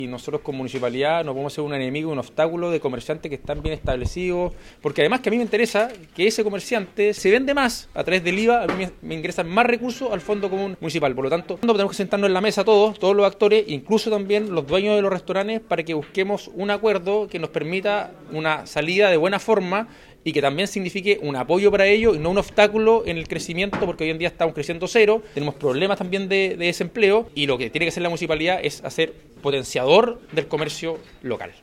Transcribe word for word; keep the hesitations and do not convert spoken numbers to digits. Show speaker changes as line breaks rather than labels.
Y nosotros como municipalidad no podemos ser un enemigo, un obstáculo de comerciantes que están bien establecidos, porque además que a mí me interesa que ese comerciante se vende más a través del I V A, a mí me, me ingresan más recursos al Fondo Común Municipal. Por lo tanto, tenemos que sentarnos en la mesa todos, todos los actores, incluso también los dueños de los restaurantes, para que busquemos un acuerdo que nos permita una salida de buena forma y que también signifique un apoyo para ellos y no un obstáculo en el crecimiento, porque hoy en día estamos creciendo cero, tenemos problemas también de, de desempleo y lo que tiene que hacer la municipalidad es hacer potenciador del comercio local.